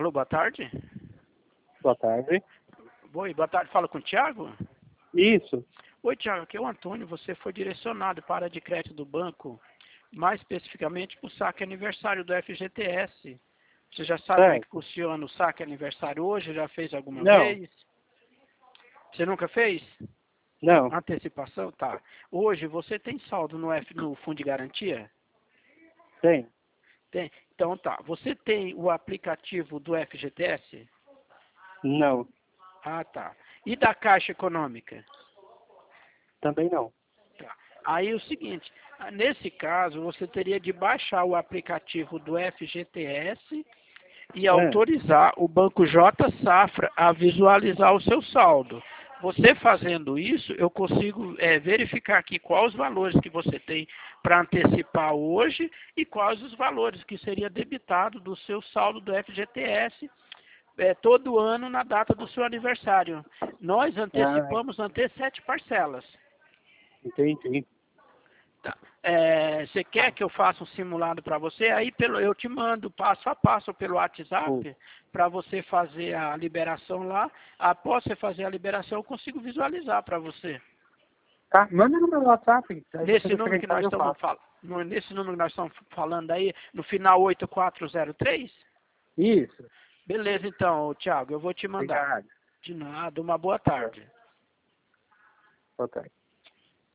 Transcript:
Alô, boa tarde. Boa tarde. Oi, boa tarde. Fala com o Thiago? Isso. Oi, Thiago, aqui é o Antônio. Você foi direcionado para a área de crédito do banco, mais especificamente para o saque aniversário do FGTS. Você já sabe como é que funciona o saque aniversário hoje? Já fez alguma vez? Você nunca fez? Não. Antecipação? Tá. Hoje você tem saldo no Fundo de Garantia? Tem. Tem. Então tá. Você tem o aplicativo do FGTS? Não. Ah, tá. E da Caixa Econômica? Também não. Tá. Aí o seguinte, nesse caso você teria de baixar o aplicativo do FGTS e autorizar o Banco J Safra a visualizar o seu saldo. Você fazendo isso, eu consigo verificar aqui quais os valores que você tem para antecipar hoje e quais os valores que seria debitado do seu saldo do FGTS todo ano na data do seu aniversário. Nós antecipamos até 7 parcelas. Entendi. Tá. Você quer que eu faça um simulado para você? Aí eu te mando passo a passo pelo WhatsApp para você fazer a liberação lá. Após você fazer a liberação, eu consigo visualizar para você. Tá, manda no meu WhatsApp. Nesse número que nós estamos falando aí, no final 8403? Isso. Beleza, então, Thiago, eu vou te mandar. Obrigado. De nada, uma boa tarde. Boa tarde.